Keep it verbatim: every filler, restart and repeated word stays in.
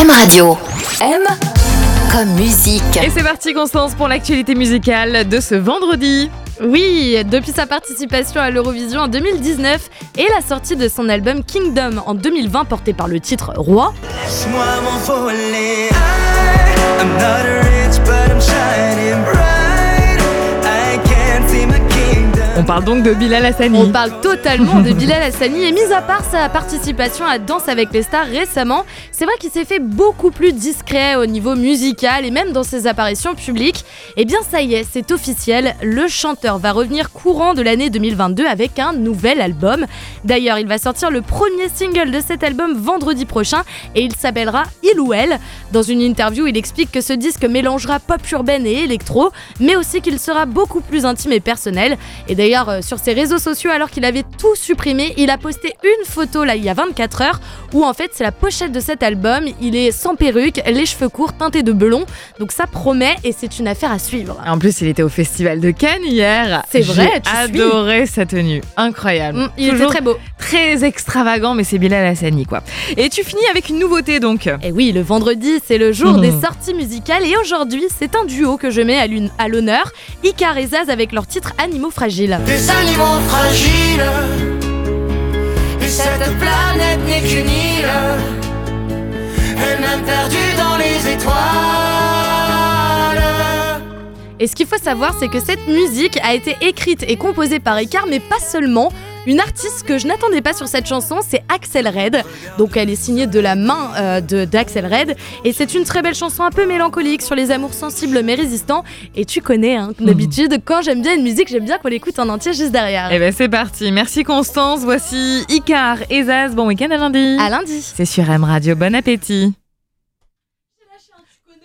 M Radio. M comme musique. Et c'est parti Constance pour l'actualité musicale de ce vendredi. Oui, depuis sa participation à l'Eurovision en deux mille dix-neuf et la sortie de son album Kingdom en deux mille vingt porté par le titre Roi. Laisse-moi m'envoler, I'm not rich but I'm shining bright, I can't see my kingdom. On parle donc de Bilal Hassani. On parle totalement de Bilal Hassani et mis à part sa participation à Danse avec les stars récemment, c'est vrai qu'il s'est fait beaucoup plus discret au niveau musical et même dans ses apparitions publiques. Et bien ça y est, c'est officiel, le chanteur va revenir courant de l'année deux mille vingt-deux avec un nouvel album. D'ailleurs, il va sortir le premier single de cet album vendredi prochain et il s'appellera Il ou Elle. Dans une interview, il explique que ce disque mélangera pop urbaine et électro, mais aussi qu'il sera beaucoup plus intime et personnel. Et d'ailleurs, euh, sur ses réseaux sociaux, alors qu'il avait tout supprimé, il a posté une photo là il y a vingt-quatre heures où en fait c'est la pochette de cet album. Il est sans perruque, les cheveux courts, teintés de blond. Donc ça promet et c'est une affaire à suivre. En plus, il était au Festival de Cannes hier. C'est vrai, j'ai adoré sa tenue, incroyable. Mmh, il Toujours était très beau, très extravagant, mais c'est Bilal Hassani quoi. Et tu finis avec une nouveauté donc. Et oui, le vendredi, c'est le jour Mmh. des sorties musicales et aujourd'hui, c'est un duo que je mets à, l'une- à l'honneur, Icar et Zaz avec leur titre Animaux fragiles. Des animaux fragiles, et cette planète n'est qu'une île, elle-même perdue dans les étoiles. Et ce qu'il faut savoir, c'est que cette musique a été écrite et composée par Icar, mais pas seulement. Une artiste que je n'attendais pas sur cette chanson, c'est Axel Red. Donc elle est signée de la main euh, de, d'Axel Red. Et c'est une très belle chanson un peu mélancolique sur les amours sensibles mais résistants. Et tu connais, hein, d'habitude, quand j'aime bien une musique, j'aime bien qu'on l'écoute en entier juste derrière. Et ben c'est parti, merci Constance. Voici Icar et Zaz. Bon week-end à lundi. À lundi. C'est sur M Radio, bon appétit.